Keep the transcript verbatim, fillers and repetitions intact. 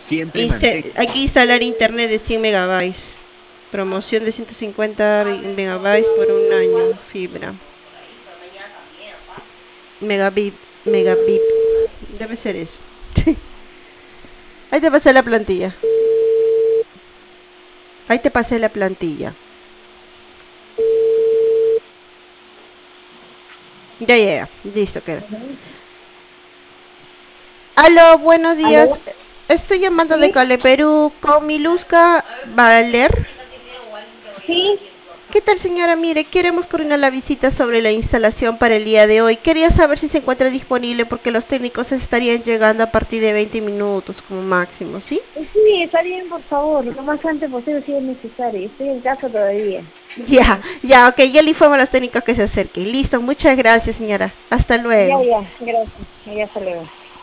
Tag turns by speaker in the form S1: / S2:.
S1: Siempre
S2: Inste-
S1: mantenga.
S2: hay que instalar internet de cien megabytes. Promoción de ciento cincuenta megabytes por un año. Fibra. Megabit. Megabits. Debe ser eso. Ahí te pasé la plantilla. Ahí te pasé la plantilla. Ya llega. Listo, queda. Aló, buenos días.
S3: ¿Aló?
S2: Estoy llamando de
S3: ¿Sí?
S2: Cale Perú con Miluska Valer.
S3: ¿Sí?
S2: ¿Qué tal, señora? Mire, queremos coordinar la visita sobre la instalación para el día de hoy. Quería saber si se encuentra disponible porque los técnicos estarían llegando a partir de veinte minutos como máximo, ¿sí?
S3: Sí, está bien, por favor, lo más antes posible si es necesario. Estoy en casa todavía.
S2: Ya, ya, ok, ya le informo a los técnicos que se acerquen. Listo, muchas gracias, señora. Hasta
S3: Ya,
S2: luego.
S3: ya, gracias. Ya, hasta luego.